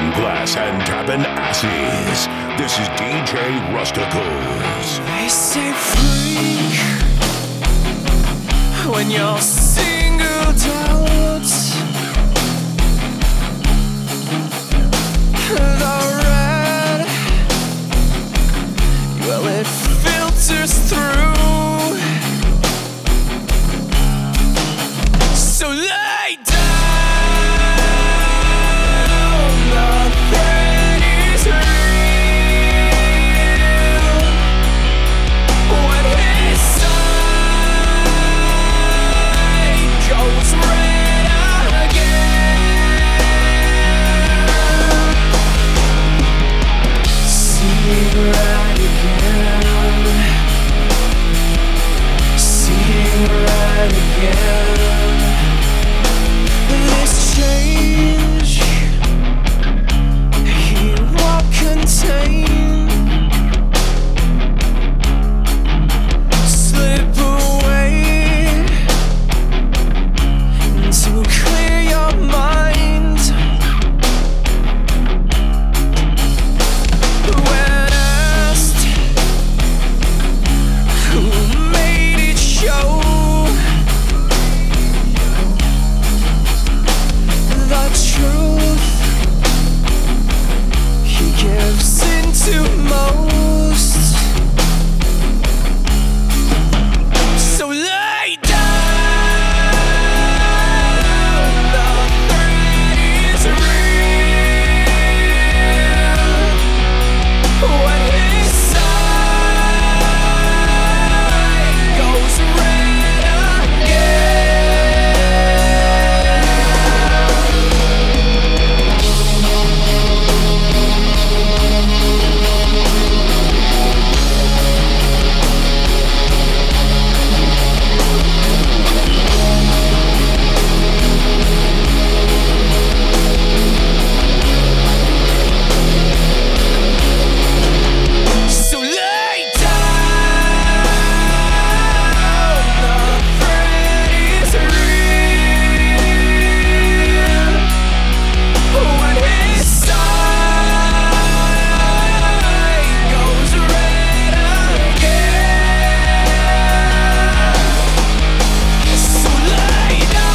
breaking glass and tapping asses. This is DJ Rusticles. They say freak when you're singled out. The red, well, it filters through. So lay down, the threat is real. When his side goes red again, seeing red again, seeing red again. This change he won't contain. Slip away to clear your mind. When asked who made it show, the truth he gives into most. So lay down, the threat is real. When his side goes red again. So lay down, the threat is real. When his side goes red again. So lay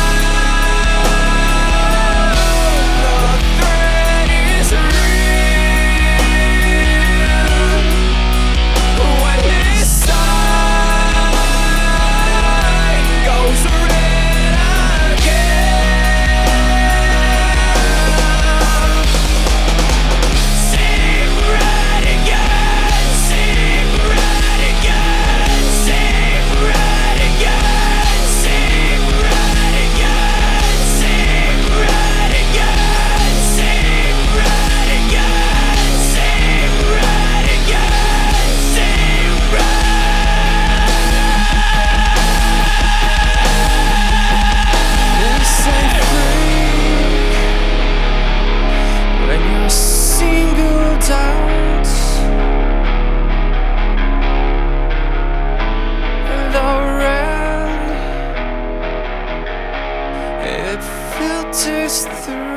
down, the threat is real. When his side goes red again. Sing red again, sing red again, sing red again, sing red again, sing red again, sing red again, sing red again, sing red. They say freak when you're singled out. The red, it filters through.